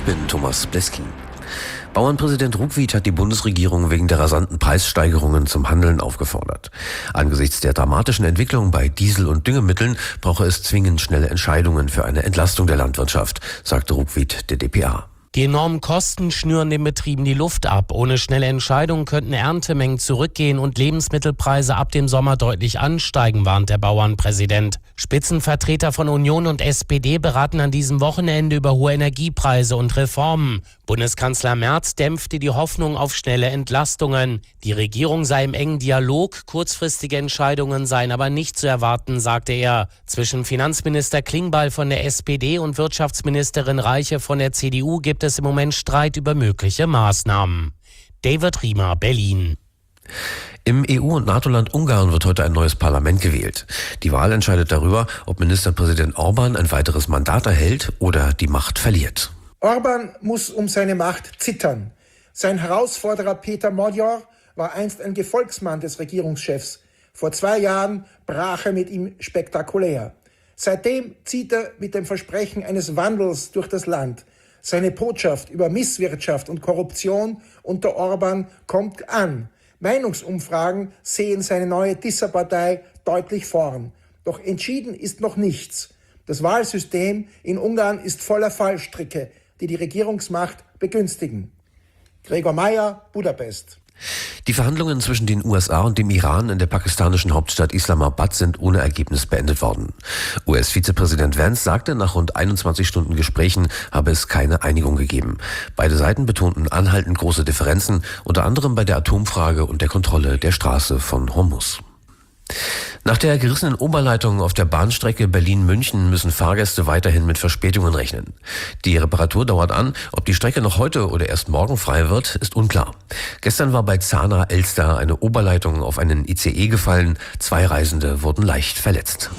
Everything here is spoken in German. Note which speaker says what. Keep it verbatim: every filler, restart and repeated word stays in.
Speaker 1: Ich bin Thomas Bleskin. Bauernpräsident Ruckwied hat die Bundesregierung wegen der rasanten Preissteigerungen zum Handeln aufgefordert. Angesichts der dramatischen Entwicklung bei Diesel- und Düngemitteln brauche es zwingend schnelle Entscheidungen für eine Entlastung der Landwirtschaft, sagte Ruckwied der D P A.
Speaker 2: Die enormen Kosten schnüren den Betrieben die Luft ab. Ohne schnelle Entscheidungen könnten Erntemengen zurückgehen und Lebensmittelpreise ab dem Sommer deutlich ansteigen, warnt der Bauernpräsident. Spitzenvertreter von Union und S P D beraten an diesem Wochenende über hohe Energiepreise und Reformen. Bundeskanzler Merz dämpfte die Hoffnung auf schnelle Entlastungen. Die Regierung sei im engen Dialog, kurzfristige Entscheidungen seien aber nicht zu erwarten, sagte er. Zwischen Finanzminister Klingbeil von der S P D und Wirtschaftsministerin Reiche von der C D U gibt es im Moment Streit über mögliche Maßnahmen. David Riemer, Berlin.
Speaker 1: Im E U- und NATO-Land Ungarn wird heute ein neues Parlament gewählt. Die Wahl entscheidet darüber, ob Ministerpräsident Orbán ein weiteres Mandat erhält oder die Macht verliert.
Speaker 3: Orbán muss um seine Macht zittern. Sein Herausforderer Peter Magyar war einst ein Gefolgsmann des Regierungschefs. Vor zwei Jahren brach er mit ihm spektakulär. Seitdem zieht er mit dem Versprechen eines Wandels durch das Land. Seine Botschaft über Misswirtschaft und Korruption unter Orbán kommt an. Meinungsumfragen sehen seine neue Tisza-Partei deutlich vorn. Doch entschieden ist noch nichts. Das Wahlsystem in Ungarn ist voller Fallstricke, die die Regierungsmacht begünstigen. Gregor Meyer, Budapest.
Speaker 1: Die Verhandlungen zwischen den U S A und dem Iran in der pakistanischen Hauptstadt Islamabad sind ohne Ergebnis beendet worden. U S-Vizepräsident Vance sagte, nach rund einundzwanzig Stunden Gesprächen habe es keine Einigung gegeben. Beide Seiten betonten anhaltend große Differenzen, unter anderem bei der Atomfrage und der Kontrolle der Straße von Hormuz. Nach der gerissenen Oberleitung auf der Bahnstrecke Berlin-München müssen Fahrgäste weiterhin mit Verspätungen rechnen. Die Reparatur dauert an. Ob die Strecke noch heute oder erst morgen frei wird, ist unklar. Gestern war bei Zahna-Elster eine Oberleitung auf einen I C E gefallen. Zwei Reisende wurden leicht verletzt.